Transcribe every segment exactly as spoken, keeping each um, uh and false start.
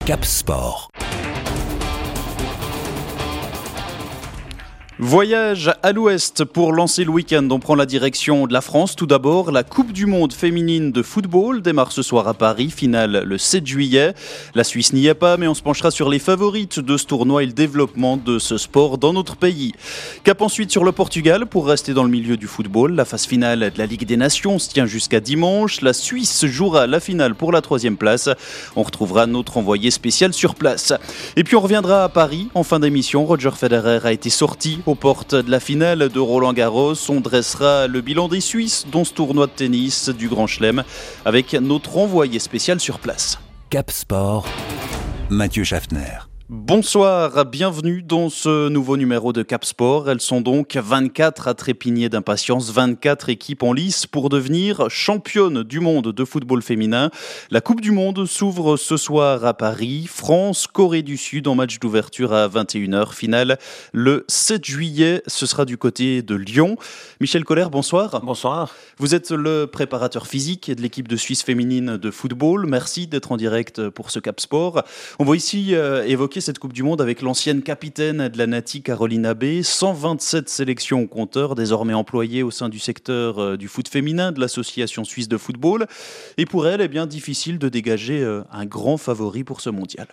Cap Sport. Voyage à l'ouest pour lancer le week-end. On prend la direction de la France. Tout d'abord, la Coupe du Monde féminine de football démarre ce soir à Paris. Finale le sept juillet. La Suisse n'y est pas, mais on se penchera sur les favorites de ce tournoi et le développement de ce sport dans notre pays. Cap ensuite sur le Portugal pour rester dans le milieu du football. La phase finale de la Ligue des Nations se tient jusqu'à dimanche. La Suisse jouera la finale pour la troisième place. On retrouvera notre envoyé spécial sur place. Et puis on reviendra à Paris en fin d'émission. Roger Federer a été sorti aux portes de la finale de Roland-Garros. On dressera le bilan des Suisses dans ce tournoi de tennis du Grand Chelem avec notre envoyé spécial sur place. Cap Sport, Mathieu Schaffner. Bonsoir, bienvenue dans ce nouveau numéro de Cap Sport. Elles sont donc vingt-quatre à trépigner d'impatience, vingt-quatre équipes en lice pour devenir championnes du monde de football féminin. La Coupe du Monde s'ouvre ce soir à Paris. France, Corée du Sud en match d'ouverture à vingt et une heures. Finale le sept juillet, ce sera du côté de Lyon. Michel Kohler, bonsoir. Bonsoir. Vous êtes le préparateur physique de l'équipe de Suisse féminine de football. Merci d'être en direct pour ce Cap Sport. On va ici euh, évoquer cette Coupe du Monde avec l'ancienne capitaine de la Nati, Caroline Abbé. cent vingt-sept sélections au compteur, désormais employée au sein du secteur euh, du foot féminin de l'Association suisse de football. Et pour elle, est bien difficile de dégager euh, un grand favori pour ce mondial.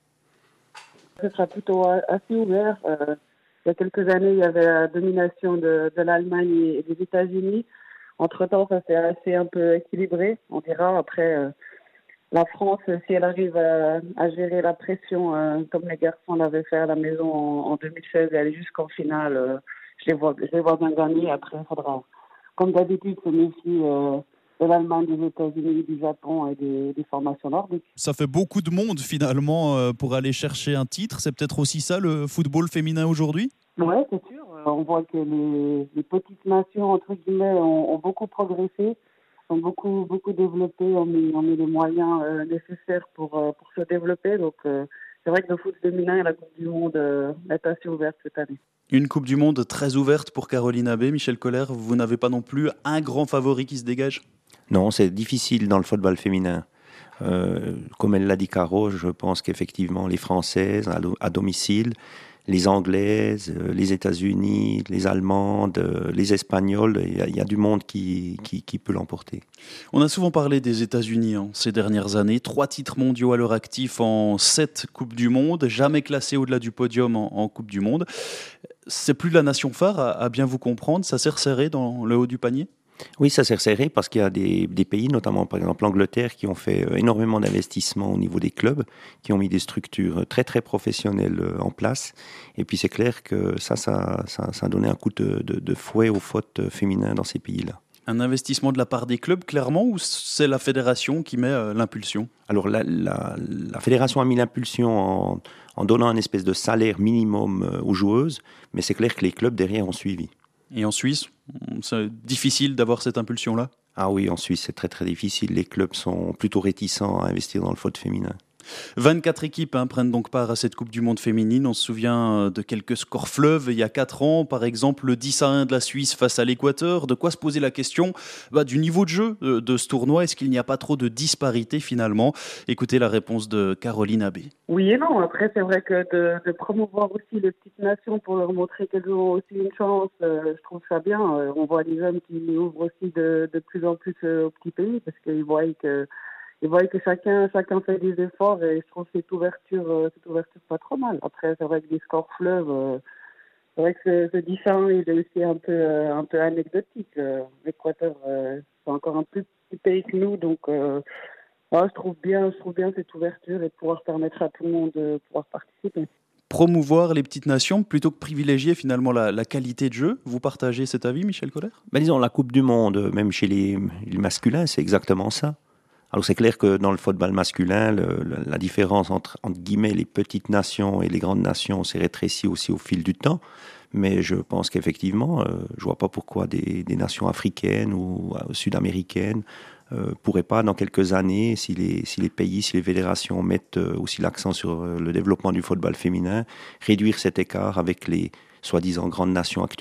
Ce sera plutôt assez ouvert. Euh, il y a quelques années, il y avait la domination de, de l'Allemagne et des États-Unis. Entre-temps, ça s'est assez un peu équilibré, on dira. Après, euh, la France, si elle arrive à, à gérer la pression euh, comme les garçons l'avaient fait à la maison en, en deux mille seize et aller jusqu'en finale, euh, je les vois, je les vois bien gagner. Après, il faudra, comme d'habitude, se méfier euh, de l'Allemagne, des États-Unis, du Japon et des, des formations nordiques. Ça fait beaucoup de monde finalement euh, pour aller chercher un titre. C'est peut-être aussi ça le football féminin aujourd'hui ? Oui, c'est sûr. On voit que les, les petites nations, entre guillemets, ont, ont beaucoup progressé. Ont beaucoup, beaucoup développé, ont mis, ont mis les moyens euh, nécessaires pour, euh, pour se développer. Donc, euh, c'est vrai que le foot féminin et la Coupe du Monde euh, est assez ouverte cette année. Une Coupe du Monde très ouverte pour Caroline Abbé. Michel Kohler, vous n'avez pas non plus un grand favori qui se dégage ? Non, c'est difficile dans le football féminin. Euh, comme elle l'a dit Caro, je pense qu'effectivement les Françaises à, à domicile, les Anglaises, les États-Unis, les Allemandes, les Espagnols, il y a, il y a du monde qui, qui, qui peut l'emporter. On a souvent parlé des États-Unis hein, ces dernières années. Trois titres mondiaux à leur actif en sept Coupes du Monde, jamais classés au-delà du podium en, en Coupe du Monde. C'est plus la nation phare, à, à bien vous comprendre, ça s'est resserré dans le haut du panier ? Oui, ça s'est resserré parce qu'il y a des, des pays, notamment par exemple l'Angleterre, qui ont fait énormément d'investissements au niveau des clubs, qui ont mis des structures très très professionnelles en place. Et puis c'est clair que ça, ça, ça, ça a donné un coup de, de, de fouet aux fautes féminines dans ces pays-là. Un investissement de la part des clubs, clairement, ou c'est la fédération qui met euh, l'impulsion ? Alors la, la, la fédération a mis l'impulsion en, en donnant un espèce de salaire minimum aux joueuses, mais c'est clair que les clubs derrière ont suivi. Et en Suisse, c'est difficile d'avoir cette impulsion-là ? Ah oui, en Suisse, c'est très très difficile. Les clubs sont plutôt réticents à investir dans le foot féminin. vingt-quatre équipes hein, prennent donc part à cette Coupe du Monde féminine. On se souvient de quelques scores fleuves il y a quatre ans. Par exemple, le dix à un de la Suisse face à l'Équateur. De quoi se poser la question bah, du niveau de jeu de, de ce tournoi. Est-ce qu'il n'y a pas trop de disparité finalement ? Écoutez la réponse de Caroline Abbé. Oui et non. Après, c'est vrai que de, de promouvoir aussi les petites nations pour leur montrer qu'elles ont aussi une chance, euh, je trouve ça bien. Euh, on voit des hommes qui ouvrent aussi de, de plus en plus euh, aux petits pays parce qu'ils voient que Ils voient que chacun, chacun fait des efforts et je trouve cette ouverture, euh, cette ouverture pas trop mal. Après, c'est vrai que des scores fleuves, euh, c'est vrai que ce, ce dix à un, il est aussi un peu, euh, un peu anecdotique. Euh, L'Équateur, euh, c'est encore un plus petit pays que nous, donc euh, ouais, je trouve bien, je trouve bien cette ouverture et de pouvoir permettre à tout le monde de pouvoir participer. Promouvoir les petites nations plutôt que privilégier finalement la, la qualité de jeu. Vous partagez cet avis, Michel Kohler ? Ben, disons, la Coupe du Monde, même chez les, les masculins, c'est exactement ça. Alors c'est clair que dans le football masculin, le, le, la différence entre, entre guillemets, les petites nations et les grandes nations s'est rétrécie aussi au fil du temps. Mais je pense qu'effectivement, euh, je ne vois pas pourquoi des, des nations africaines ou euh, sud-américaines ne euh, pourraient pas, dans quelques années, si les, si les pays, si les fédérations mettent euh, aussi l'accent sur euh, le développement du football féminin, réduire cet écart avec les soi-disant grandes nations actuelles.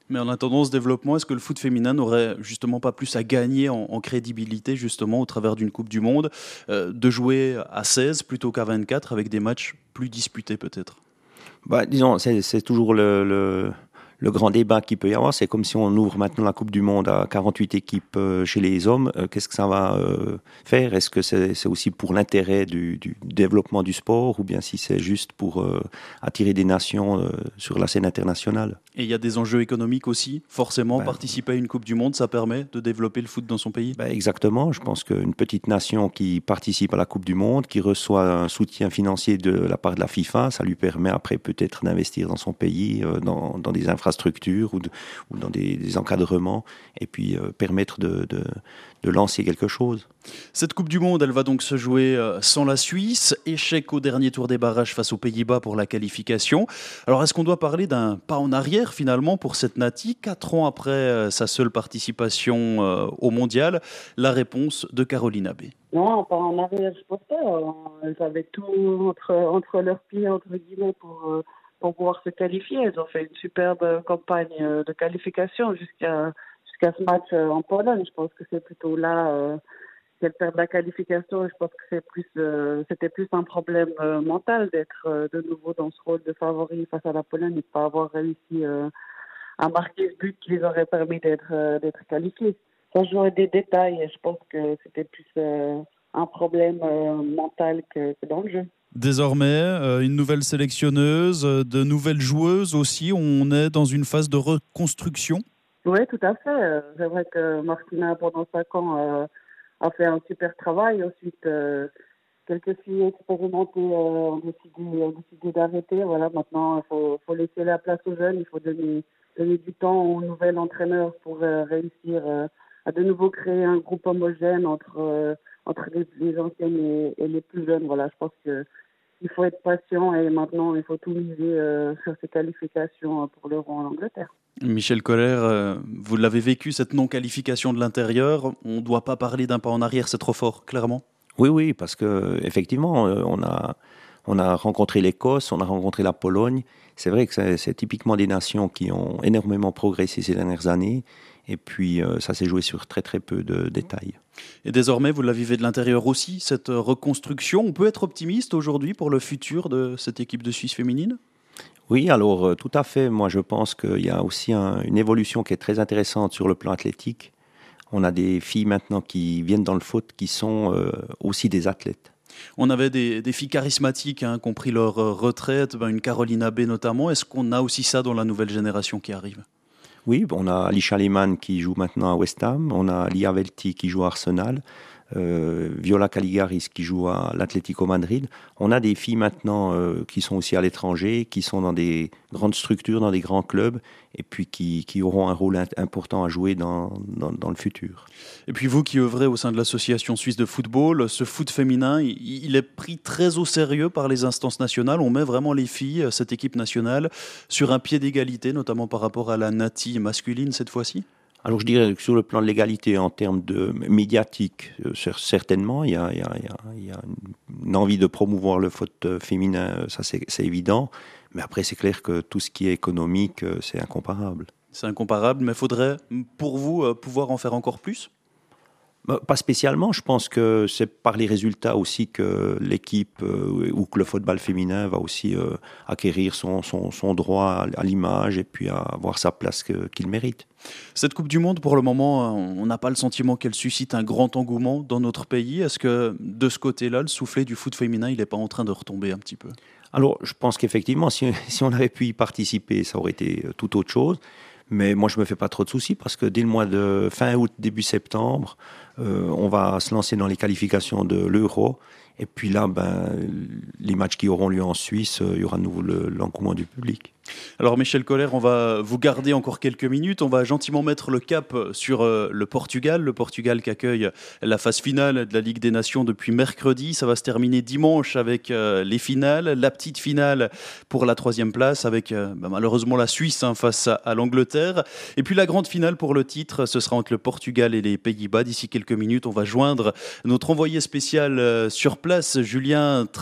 Mais en attendant ce développement, est-ce que le foot féminin n'aurait justement pas plus à gagner en, en crédibilité justement au travers d'une Coupe du Monde, euh, de jouer à seize plutôt qu'à vingt-quatre avec des matchs plus disputés peut-être? Bah, disons, c'est, c'est toujours le, le, le grand débat qu'il peut y avoir. C'est comme si on ouvre maintenant la Coupe du Monde à quarante-huit équipes euh, chez les hommes. Euh, qu'est-ce que ça va euh, faire? Est-ce que c'est, c'est aussi pour l'intérêt du, du développement du sport, ou bien si c'est juste pour euh, attirer des nations euh, sur la scène internationale? Et il y a des enjeux économiques aussi. Forcément, Ben, participer à une Coupe du Monde, ça permet de développer le foot dans son pays. Ben exactement. Je pense qu'une petite nation qui participe à la Coupe du Monde, qui reçoit un soutien financier de la part de la FIFA, ça lui permet après peut-être d'investir dans son pays, euh, dans, dans des infrastructures ou, de, ou dans des, des encadrements, et puis euh, permettre de, de, de lancer quelque chose. Cette Coupe du Monde, elle va donc se jouer sans la Suisse. Échec au dernier tour des barrages face aux Pays-Bas pour la qualification. Alors, est-ce qu'on doit parler d'un pas en arrière finalement pour cette Nati, quatre ans après sa seule participation au Mondial? La réponse de Caroline Abbé. Non, pas en arrière, je pense pas. Elles avaient tout entre, entre leurs pieds, entre guillemets, pour, pour pouvoir se qualifier. Elles ont fait une superbe campagne de qualification jusqu'à, jusqu'à ce match en Pologne. Je pense que c'est plutôt là... Euh, qu'elle perd la qualification, je pense que c'est plus, euh, c'était plus un problème euh, mental d'être euh, de nouveau dans ce rôle de favori face à la Pologne et de ne pas avoir réussi euh, à marquer ce but qui les aurait permis d'être, euh, d'être qualifiés. Ça jouait des détails et je pense que c'était plus euh, un problème euh, mental que, que dans le jeu. Désormais, euh, une nouvelle sélectionneuse, euh, de nouvelles joueuses aussi. On est dans une phase de reconstruction. Oui, tout à fait. C'est vrai que Martina, pendant cinq ans, euh, a fait un super travail. Ensuite, euh, quelques filles expérimentées euh, ont, décidé, ont décidé d'arrêter. Voilà, maintenant, il faut, faut laisser la place aux jeunes. Il faut donner, donner du temps au nouvel entraîneur pour euh, réussir euh, à de nouveau créer un groupe homogène entre, euh, entre les, les anciennes et, et les plus jeunes. Voilà, je pense que il faut être patient et maintenant, il faut tout miser euh, sur ces qualifications pour l'Euro en Angleterre. Michel Koller, euh, vous l'avez vécu, cette non-qualification de l'intérieur. On ne doit pas parler d'un pas en arrière, c'est trop fort, clairement. Oui, oui, parce que effectivement, on a, on a rencontré l'Écosse, on a rencontré la Pologne. C'est vrai que c'est, c'est typiquement des nations qui ont énormément progressé ces dernières années. Et puis, euh, ça s'est joué sur très, très peu de détails. Et désormais, vous la vivez de l'intérieur aussi, cette reconstruction. On peut être optimiste aujourd'hui pour le futur de cette équipe de Suisse féminine ? Oui, alors euh, tout à fait. Moi, je pense qu'il y a aussi un, une évolution qui est très intéressante sur le plan athlétique. On a des filles maintenant qui viennent dans le foot qui sont euh, aussi des athlètes. On avait des, des filles charismatiques hein, qui ont pris leur retraite, ben une Caroline Abbé notamment. Est-ce qu'on a aussi ça dans la nouvelle génération qui arrive ? Oui, on a Alisha Lehmann qui joue maintenant à West Ham, on a Lia Velti qui joue à Arsenal, euh, Viola Caligaris qui joue à l'Atlético Madrid. On a des filles maintenant euh, qui sont aussi à l'étranger, qui sont dans des grandes structures, dans des grands clubs, et puis qui, qui auront un rôle important à jouer dans, dans, dans le futur. Et puis vous qui œuvrez au sein de l'Association suisse de football, ce foot féminin, il, il est pris très au sérieux par les instances nationales. On met vraiment les filles, cette équipe nationale, sur un pied d'égalité, notamment par rapport à la Nati masculine cette fois-ci ? Alors je dirais que sur le plan de l'égalité, en termes de médiatique, euh, certainement, il y a, il y a, il y a une envie de promouvoir le foot féminin, ça c'est, c'est évident. Mais après, c'est clair que tout ce qui est économique, c'est incomparable. C'est incomparable, mais faudrait, pour vous, pouvoir en faire encore plus ? Pas spécialement. Je pense que c'est par les résultats aussi que l'équipe euh, ou que le football féminin va aussi euh, acquérir son, son, son droit à l'image et puis à avoir sa place que, qu'il mérite. Cette Coupe du Monde, pour le moment, on n'a pas le sentiment qu'elle suscite un grand engouement dans notre pays. Est-ce que de ce côté-là, le soufflet du foot féminin, il n'est pas en train de retomber un petit peu ? Alors, je pense qu'effectivement, si, si on avait pu y participer, ça aurait été tout autre chose. Mais moi, je ne me fais pas trop de soucis parce que dès le mois de fin août, début septembre, euh, on va se lancer dans les qualifications de l'Euro. Et puis là, ben, les matchs qui auront lieu en Suisse, il y aura de nouveau le, l'engouement du public. Alors Michel Koller, on va vous garder encore quelques minutes. On va gentiment mettre le cap sur le Portugal. Le Portugal qui accueille la phase finale de la Ligue des Nations depuis mercredi. Ça va se terminer dimanche avec les finales. La petite finale pour la troisième place avec bah, malheureusement la Suisse hein, face à, à l'Angleterre. Et puis la grande finale pour le titre, ce sera entre le Portugal et les Pays-Bas. D'ici quelques minutes, on va joindre notre envoyé spécial sur place, Julien Traxel.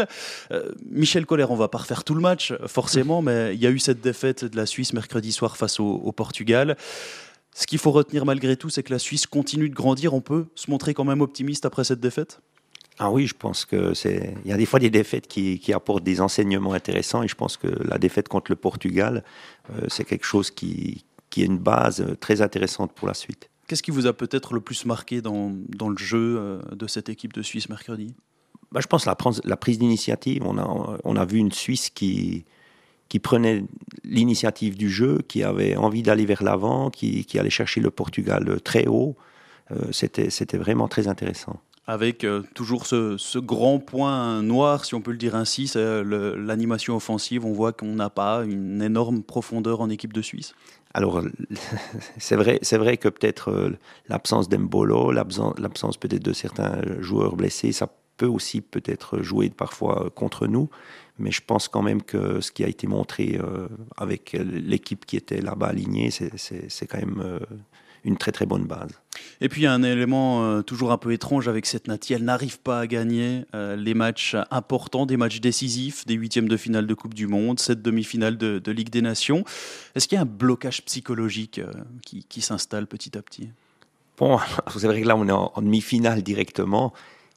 finale. Euh, Michel Kohler, on ne va pas refaire tout le match, forcément, mais il y a eu cette défaite de la Suisse mercredi soir face au, au Portugal. Ce qu'il faut retenir malgré tout, c'est que la Suisse continue de grandir. On peut se montrer quand même optimiste après cette défaite ? Ah oui, je pense que c'est. Il y a des fois des défaites qui, qui apportent des enseignements intéressants, et je pense que la défaite contre le Portugal, euh, c'est quelque chose qui, qui est une base très intéressante pour la suite. Qu'est-ce qui vous a peut-être le plus marqué dans, dans le jeu euh, de cette équipe de Suisse mercredi ? Bah, je pense la, la prise d'initiative. On a, on a vu une Suisse qui, qui prenait l'initiative du jeu, qui avait envie d'aller vers l'avant, qui, qui allait chercher le Portugal très haut. Euh, c'était, c'était vraiment très intéressant. Avec euh, toujours ce, ce grand point noir, si on peut le dire ainsi, c'est le, l'animation offensive. On voit qu'on n'a pas une énorme profondeur en équipe de Suisse. Alors, c'est vrai, c'est vrai que peut-être euh, l'absence d'Embolo, l'absence, l'absence peut-être de certains joueurs blessés, ça peut aussi peut-être jouer parfois contre nous. Mais je pense quand même que ce qui a été montré euh, avec l'équipe qui était là-bas alignée, c'est, c'est, c'est quand même euh, une très très bonne base. Et puis il y a un élément euh, toujours un peu étrange avec cette Nati, elle n'arrive pas à gagner euh, les matchs importants, des matchs décisifs, des huitièmes de finale de Coupe du Monde, cette demi-finale de, de Ligue des Nations. Est-ce qu'il y a un blocage psychologique euh, qui, qui s'installe petit à petit ? Bon, c'est vrai que là on est en, en demi-finale directement.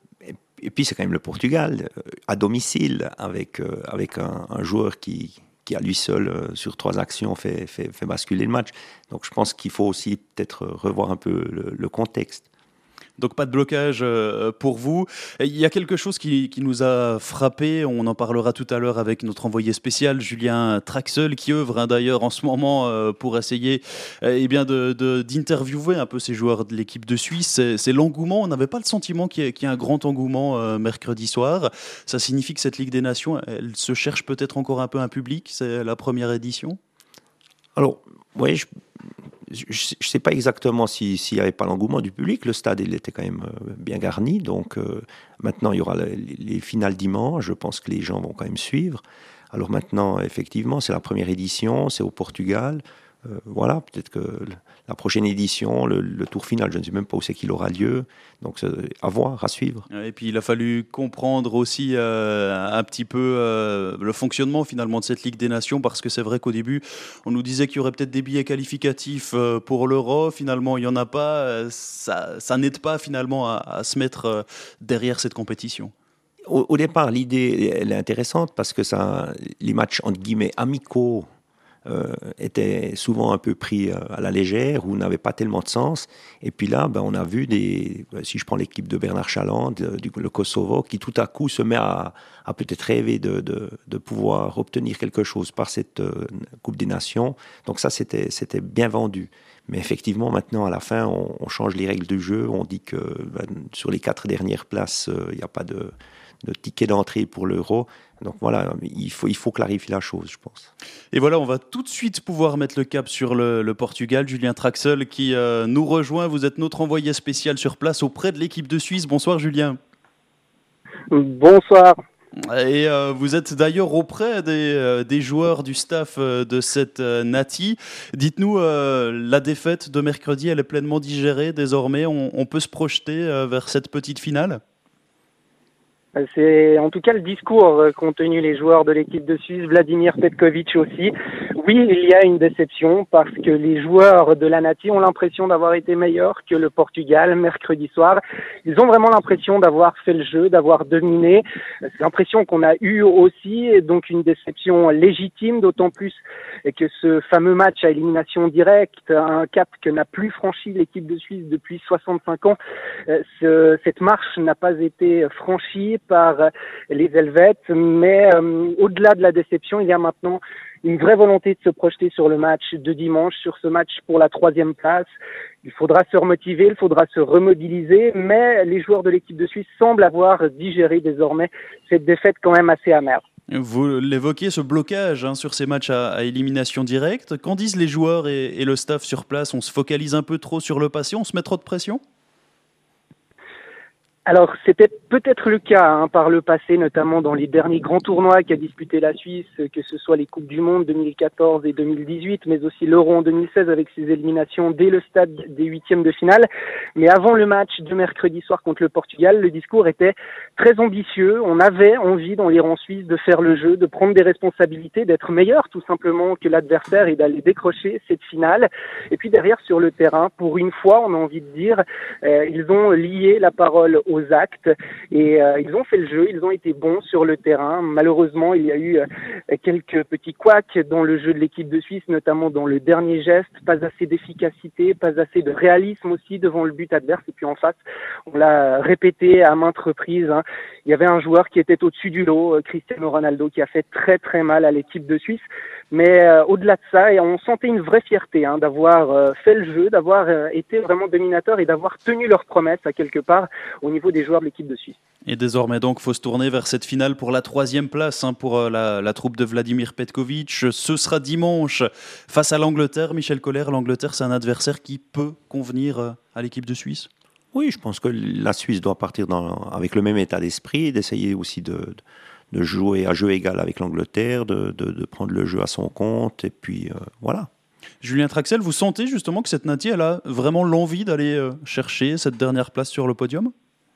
Et puis c'est quand même le Portugal, euh, à domicile, avec, euh, avec un, un joueur qui, qui à lui seul, euh, sur trois actions, fait, fait, fait basculer le match. Donc je pense qu'il faut aussi peut-être revoir un peu le, le contexte. Donc pas de blocage euh, pour vous. Et il y a quelque chose qui, qui nous a frappé, on en parlera tout à l'heure avec notre envoyé spécial Julien Traxel, qui œuvre hein, d'ailleurs en ce moment euh, pour essayer euh, eh bien de, de, d'interviewer un peu ces joueurs de l'équipe de Suisse. C'est, c'est l'engouement, on n'avait pas le sentiment qu'il y ait, qu'il y ait un grand engouement euh, mercredi soir. Ça signifie que cette Ligue des Nations, elle se cherche peut-être encore un peu un public, c'est la première édition ? Alors, oui, je... Je ne sais pas exactement s'il si n'y avait pas l'engouement du public. Le stade, il était quand même bien garni. Donc euh, maintenant, il y aura les, les finales dimanche. Je pense que les gens vont quand même suivre. Alors maintenant, effectivement, c'est la première édition. C'est au Portugal. Euh, voilà, peut-être que la prochaine édition, le, le tour final, je ne sais même pas où c'est qu'il aura lieu. Donc, à voir, à suivre. Et puis, il a fallu comprendre aussi euh, un petit peu euh, le fonctionnement finalement de cette Ligue des Nations, parce que c'est vrai qu'au début, on nous disait qu'il y aurait peut-être des billets qualificatifs euh, pour l'Euro. Finalement, il n'y en a pas. Ça, ça n'aide pas finalement à, à se mettre euh, derrière cette compétition. Au, au départ, l'idée, elle est intéressante parce que ça, les matchs, entre guillemets, amicaux, Euh, étaient souvent un peu pris euh, à la légère ou n'avaient pas tellement de sens. Et puis là, ben, on a vu, des, si je prends l'équipe de Bernard Chaland, de, du, le Kosovo, qui tout à coup se met à, à peut-être rêver de, de, de pouvoir obtenir quelque chose par cette euh, Coupe des Nations. Donc ça, c'était, c'était bien vendu. Mais effectivement, maintenant, à la fin, on, on change les règles du jeu. On dit que ben, sur les quatre dernières places, il euh, n'y a pas de... de ticket d'entrée pour l'euro. Donc voilà, il faut, il faut clarifier la chose, je pense. Et voilà, on va tout de suite pouvoir mettre le cap sur le, le Portugal. Julien Traxel qui euh, nous rejoint. Vous êtes notre envoyé spécial sur place auprès de l'équipe de Suisse. Bonsoir Julien. Bonsoir. Et euh, vous êtes d'ailleurs auprès des, euh, des joueurs du staff euh, de cette euh, Nati. Dites-nous, euh, la défaite de mercredi, elle est pleinement digérée désormais. On, on peut se projeter euh, vers cette petite finale ? C'est en tout cas le discours qu'ont tenu les joueurs de l'équipe de Suisse, Vladimir Petkovic aussi. Oui, il y a une déception parce que les joueurs de la Nati ont l'impression d'avoir été meilleurs que le Portugal mercredi soir. Ils ont vraiment l'impression d'avoir fait le jeu, d'avoir dominé. C'est l'impression qu'on a eue aussi, et donc une déception légitime, d'autant plus que ce fameux match à élimination directe, un cap que n'a plus franchi l'équipe de Suisse depuis soixante-cinq ans, ce, cette marche n'a pas été franchie par les Helvètes, mais euh, au-delà de la déception, il y a maintenant une vraie volonté de se projeter sur le match de dimanche, sur ce match pour la troisième place. Il faudra se remotiver, il faudra se remobiliser, mais les joueurs de l'équipe de Suisse semblent avoir digéré désormais cette défaite quand même assez amère. Vous l'évoquez, ce blocage hein, sur ces matchs à, à élimination directe. Qu'en disent les joueurs et, et le staff sur place ? On se focalise un peu trop sur le passé, on se met trop de pression ? Alors, c'était peut-être le cas hein, par le passé, notamment dans les derniers grands tournois qu'a disputé la Suisse, que ce soit les Coupes du Monde deux mille quatorze et deux mille dix-huit, mais aussi l'Euro en deux mille seize avec ses éliminations dès le stade des huitièmes de finale. Mais avant le match de mercredi soir contre le Portugal, le discours était très ambitieux. On avait envie dans les rangs suisses de faire le jeu, de prendre des responsabilités, d'être meilleur tout simplement que l'adversaire et d'aller décrocher cette finale. Et puis derrière, sur le terrain, pour une fois, on a envie de dire, euh, ils ont lié la parole aux aux actes et euh, ils ont fait le jeu, ils ont été bons sur le terrain. Malheureusement, il y a eu euh, quelques petits couacs dans le jeu de l'équipe de Suisse, notamment dans le dernier geste, pas assez d'efficacité, pas assez de réalisme aussi devant le but adverse. Et puis en face, on l'a répété à maintes reprises, hein, il y avait un joueur qui était au-dessus du lot, Cristiano Ronaldo, qui a fait très très mal à l'équipe de Suisse. Mais euh, au-delà de ça, et on sentait une vraie fierté hein, d'avoir euh, fait le jeu, d'avoir euh, été vraiment dominateur et d'avoir tenu leurs promesses à quelque part au niveau des joueurs de l'équipe de Suisse. Et désormais donc, faut se tourner vers cette finale pour la troisième place hein, pour euh, la, la troupe de Vladimir Petkovic. Ce sera dimanche face à l'Angleterre. Michel Koller, l'Angleterre, c'est un adversaire qui peut convenir euh, à l'équipe de Suisse? Oui, je pense que la Suisse doit partir dans, avec le même état d'esprit, d'essayer aussi de, de jouer à jeu égal avec l'Angleterre, de, de, de prendre le jeu à son compte, et puis euh, voilà. Julien Traxel, vous sentez justement que cette Nati, elle a vraiment l'envie d'aller euh, chercher cette dernière place sur le podium?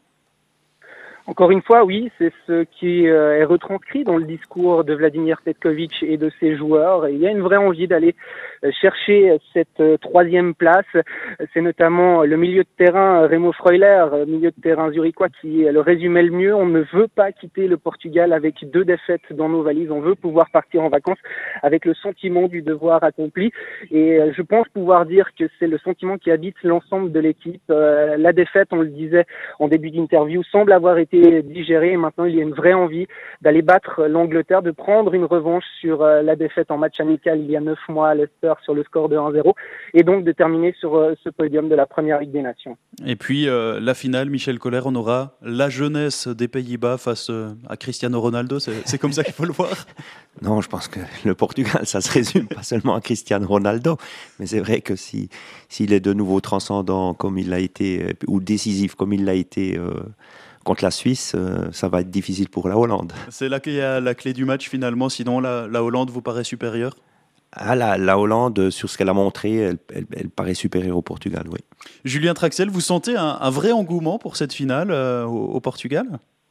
Encore une fois, oui, c'est ce qui est retranscrit dans le discours de Vladimir Petkovic et de ses joueurs. Il y a une vraie envie d'aller chercher cette troisième place. C'est notamment le milieu de terrain Remo Freuler, milieu de terrain zurichois, qui le résumait le mieux. On ne veut pas quitter le Portugal avec deux défaites dans nos valises. On veut pouvoir partir en vacances avec le sentiment du devoir accompli. Et je pense pouvoir dire que c'est le sentiment qui habite l'ensemble de l'équipe. La défaite, on le disait en début d'interview, semble avoir été digéré et maintenant il y a une vraie envie d'aller battre l'Angleterre, de prendre une revanche sur euh, la défaite en match amical il y a neuf mois à Leicester sur le score de un zéro et donc de terminer sur euh, ce podium de la première Ligue des Nations. Et puis euh, la finale, Michel Koller, on aura la jeunesse des Pays-Bas face euh, à Cristiano Ronaldo, c'est, c'est comme ça qu'il faut le voir? Non, je pense que le Portugal, ça se résume pas seulement à Cristiano Ronaldo, mais c'est vrai que si, s'il est de nouveau transcendant comme il l'a été, ou décisif comme il l'a été euh, contre la Suisse, euh, ça va être difficile pour la Hollande. C'est là qu'il y a la clé du match finalement, sinon la, la Hollande vous paraît supérieure? Ah, la, la Hollande, sur ce qu'elle a montré, elle, elle, elle paraît supérieure au Portugal, oui. Julien Traxel, vous sentez un, un vrai engouement pour cette finale euh, au, au Portugal?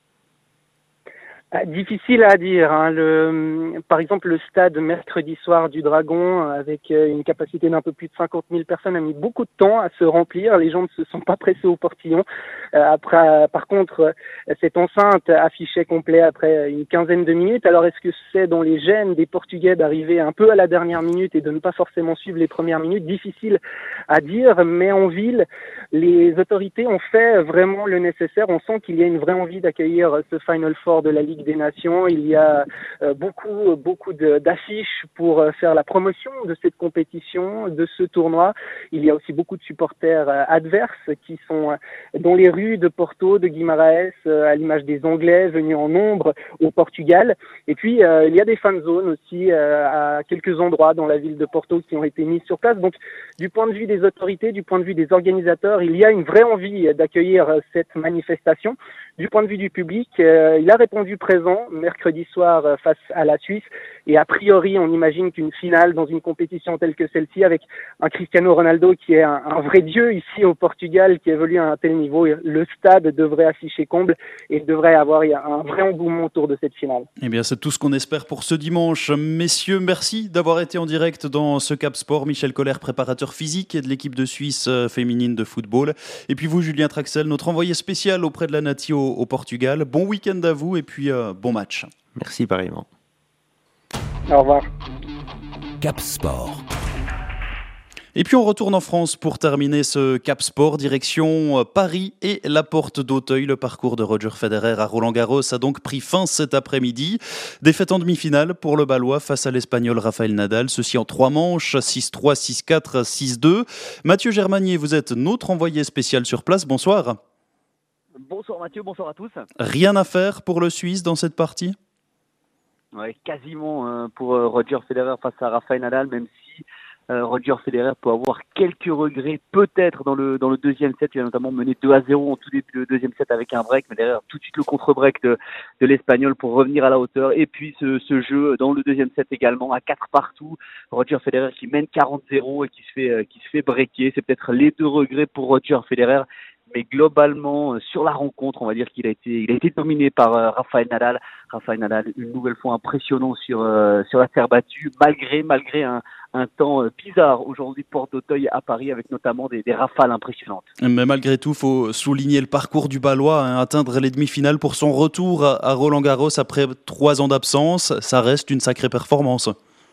Difficile à dire. Hein. Le, par exemple, le stade mercredi soir du Dragon, avec une capacité d'un peu plus de cinquante mille personnes, a mis beaucoup de temps à se remplir. Les gens ne se sont pas pressés au portillon. Euh, après, par contre, cette enceinte affichait complet après une quinzaine de minutes. Alors, est-ce que c'est dans les gènes des Portugais d'arriver un peu à la dernière minute et de ne pas forcément suivre les premières minutes? Difficile à dire, mais en ville, les autorités ont fait vraiment le nécessaire. On sent qu'il y a une vraie envie d'accueillir ce Final Four de la Ligue des Nations. Il y a euh, beaucoup, beaucoup de, d'affiches pour euh, faire la promotion de cette compétition, de ce tournoi. Il y a aussi beaucoup de supporters euh, adverses qui sont euh, dans les rues de Porto, de Guimarães, euh, à l'image des Anglais venus en nombre au Portugal. Et puis, euh, il y a des fan zones aussi euh, à quelques endroits dans la ville de Porto qui ont été mises sur place. Donc, du point de vue des autorités, du point de vue des organisateurs, il y a une vraie envie d'accueillir euh, cette manifestation. Du point de vue du public, euh, il a répondu présent mercredi soir euh, face à la Suisse. Et a priori, on imagine qu'une finale dans une compétition telle que celle-ci, avec un Cristiano Ronaldo qui est un, un vrai dieu ici au Portugal, qui évolue à un tel niveau, le stade devrait afficher comble et il devrait avoir il y a un vrai engouement autour de cette finale. Eh bien, c'est tout ce qu'on espère pour ce dimanche. Messieurs, merci d'avoir été en direct dans ce Cap Sport. Michel Koller, préparateur physique et de l'équipe de Suisse féminine de football. Et puis vous, Julien Traxel, notre envoyé spécial auprès de la Nati au, au Portugal. Bon week-end à vous et puis euh, bon match. Merci pareillement. Au revoir. Cap Sport. Et puis on retourne en France pour terminer ce Cap Sport, direction Paris et la Porte d'Auteuil. Le parcours de Roger Federer à Roland-Garros a donc pris fin cet après-midi. Défaite en demi-finale pour le Balois face à l'Espagnol Rafael Nadal. Ceci en trois manches, six trois, six quatre, six deux. Mathieu Germanier, vous êtes notre envoyé spécial sur place. Bonsoir. Bonsoir Mathieu, bonsoir à tous. Rien à faire pour le Suisse dans cette partie ? Ouais, quasiment euh, pour euh, Roger Federer face à Rafael Nadal, même si Euh, Roger Federer peut avoir quelques regrets, peut-être dans le dans le deuxième set. Il a notamment mené deux à zéro en tout début de deuxième set avec un break, mais derrière tout de suite le contre-break de, de l'Espagnol pour revenir à la hauteur. Et puis ce, ce jeu dans le deuxième set également à quatre partout. Roger Federer qui mène quarante zéro et qui se fait qui se fait breaker. C'est peut-être les deux regrets pour Roger Federer. Mais globalement, sur la rencontre, on va dire qu'il a été, il a été dominé par euh, Rafael Nadal. Rafael Nadal, une nouvelle fois impressionnant sur euh, sur la terre battue, malgré malgré un, un temps euh, bizarre aujourd'hui porte d'Auteuil à Paris, avec notamment des, des rafales impressionnantes. Mais malgré tout, faut souligner le parcours du Balois, hein, atteindre les demi-finales pour son retour à, à Roland-Garros après trois ans d'absence, ça reste une sacrée performance.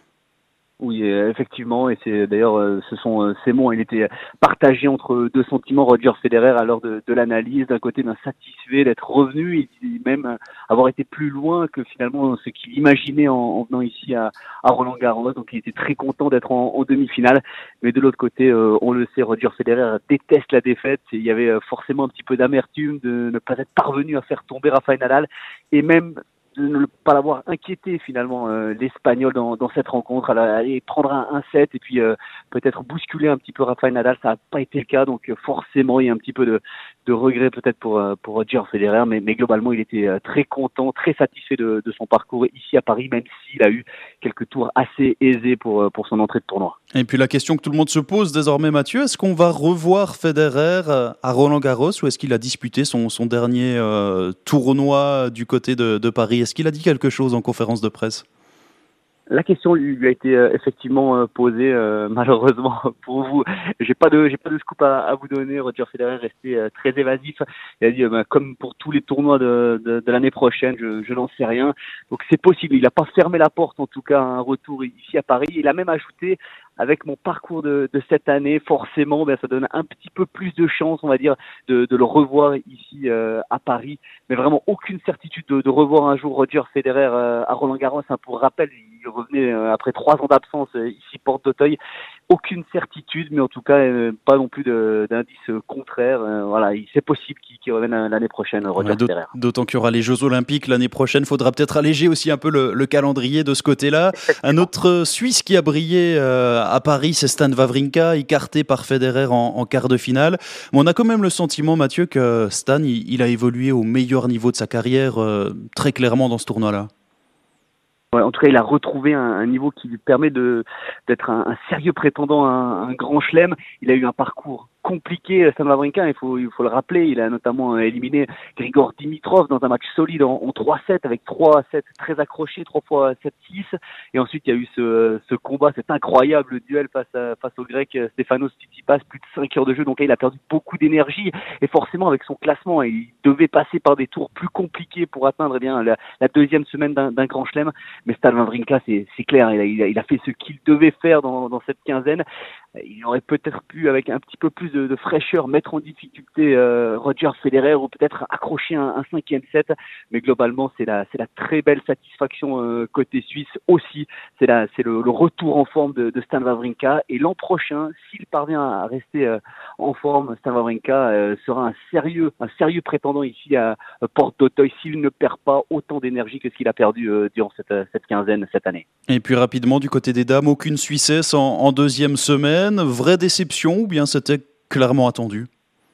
Oui, effectivement, et c'est d'ailleurs ce sont ces mots. Il était partagé entre deux sentiments. Roger Federer à l'heure de, de l'analyse, d'un côté d'un satisfait d'être revenu, et dit même avoir été plus loin que finalement ce qu'il imaginait en, en venant ici à, à Roland-Garros. Donc il était très content d'être en, en demi-finale. Mais de l'autre côté, euh, on le sait, Roger Federer déteste la défaite. Et il y avait forcément un petit peu d'amertume de ne pas être parvenu à faire tomber Rafael Nadal, et même de ne pas l'avoir inquiété finalement euh, l'Espagnol dans, dans cette rencontre, aller prendre un, un set et puis euh, peut-être bousculer un petit peu Rafael Nadal. Ça n'a pas été le cas, donc euh, forcément il y a un petit peu de, de regret peut-être pour, euh, pour Roger Federer, mais, mais globalement il était euh, très content, très satisfait de, de son parcours ici à Paris, même s'il a eu quelques tours assez aisés pour, euh, pour son entrée de tournoi. Et puis la question que tout le monde se pose désormais, Mathieu, est-ce qu'on va revoir Federer à Roland-Garros, ou est-ce qu'il a disputé son, son dernier euh, tournoi du côté de, de Paris? Est-ce qu'il a dit quelque chose en conférence de presse? La question lui a été euh, effectivement euh, posée, euh, malheureusement pour vous. J'ai pas de, j'ai pas de scoop à, à vous donner. Roger Federer est resté euh, très évasif. Il a dit, euh, bah, comme pour tous les tournois de, de, de l'année prochaine, je, je n'en sais rien. Donc c'est possible. Il n'a pas fermé la porte, en tout cas, à un retour ici à Paris. Il a même ajouté, avec mon parcours de, de cette année, forcément, ben, ça donne un petit peu plus de chance, on va dire, de, de le revoir ici euh, à Paris. Mais vraiment aucune certitude de, de revoir un jour Roger Federer euh, à Roland-Garros. Hein, pour rappel, il revenait euh, après trois ans d'absence euh, ici porte d'Auteuil. Aucune certitude, mais en tout cas euh, pas non plus de, d'indice contraire. Euh, voilà, c'est possible qu'il, qu'il revienne l'année prochaine, Roger ouais, Federer. D'autant qu'il y aura les Jeux Olympiques l'année prochaine. Faudra peut-être alléger aussi un peu le, le calendrier de ce côté-là. Un autre Suisse qui a brillé euh, à Paris, c'est Stan Wawrinka, écarté par Federer en, en quart de finale. Mais on a quand même le sentiment, Mathieu, que Stan, il, il a évolué au meilleur niveau de sa carrière, euh, très clairement dans ce tournoi-là. Ouais, en tout cas, il a retrouvé un, un niveau qui lui permet de, d'être un, un sérieux prétendant à un, un grand chelem. Il a eu un parcours compliqué, Stan Wawrinka, il faut, il faut le rappeler. Il a notamment éliminé Grigor Dimitrov dans un match solide en, en trois sept, avec trois sept très accrochés, trois fois sept six. Et ensuite, il y a eu ce, ce combat, cet incroyable duel face, à, face au Grec Stefanos Tsitsipas, plus de cinq heures de jeu. Donc là, il a perdu beaucoup d'énergie. Et forcément, avec son classement, il devait passer par des tours plus compliqués pour atteindre eh bien, la, la deuxième semaine d'un, d'un grand chelem. Mais Stan Wawrinka, c'est, c'est clair, il a, il, a, il a fait ce qu'il devait faire dans, dans cette quinzaine. Il aurait peut-être pu, avec un petit peu plus de, de fraîcheur, mettre en difficulté euh, Roger Federer, ou peut-être accrocher un, un cinquième set. Mais globalement, c'est la, c'est la très belle satisfaction euh, côté suisse aussi. C'est, la, c'est le, le retour en forme de, de Stan Wawrinka. Et l'an prochain, s'il parvient à rester euh, en forme, Stan Wawrinka euh, sera un sérieux, un sérieux prétendant ici à euh, porte d'Auteuil, s'il ne perd pas autant d'énergie que ce qu'il a perdu euh, durant cette, cette quinzaine cette année. Et puis rapidement, du côté des dames, aucune Suissesse en, en deuxième semaine. Vraie déception, ou bien c'était clairement attendu?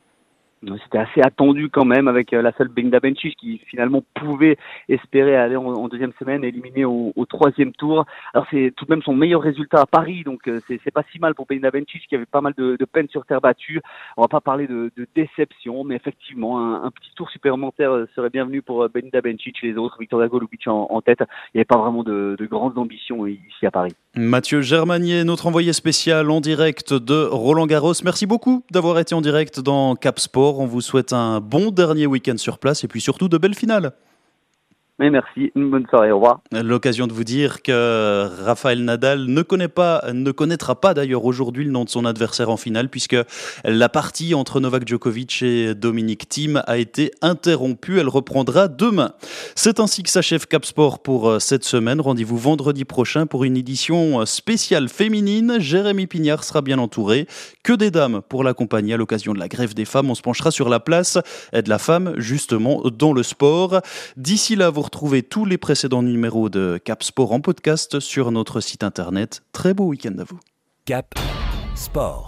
C'était assez attendu quand même, avec la seule Belinda Bencic qui finalement pouvait espérer aller en, en deuxième semaine, éliminée au, au troisième tour. Alors c'est tout de même son meilleur résultat à Paris, donc c'est, c'est pas si mal pour Belinda Bencic qui avait pas mal de, de peine sur terre battue. On va pas parler de, de déception, mais effectivement un, un petit tour supplémentaire serait bienvenu pour Belinda Bencic. Les autres, Victoria Golubic en, en tête, il n'y avait pas vraiment de, de grandes ambitions ici à Paris. Mathieu Germanier, notre envoyé spécial en direct de Roland-Garros. Merci beaucoup d'avoir été en direct dans Cap Sport. On vous souhaite un bon dernier week-end sur place et puis surtout de belles finales. Mais merci, une bonne soirée, au revoir. L'occasion de vous dire que Rafael Nadal ne connaît pas, ne connaîtra pas d'ailleurs aujourd'hui le nom de son adversaire en finale, puisque la partie entre Novak Djokovic et Dominic Thiem a été interrompue. Elle reprendra demain. C'est ainsi que s'achève Cap Sport pour cette semaine. Rendez-vous vendredi prochain pour une édition spéciale féminine. Jérémy Pignard sera bien entouré. Que des dames pour l'accompagner à l'occasion de la grève des femmes. On se penchera sur la place de la femme, justement, dans le sport. D'ici là, vous retrouvez tous les précédents numéros de Cap Sport en podcast sur notre site internet. Très beau week-end à vous. Cap Sport.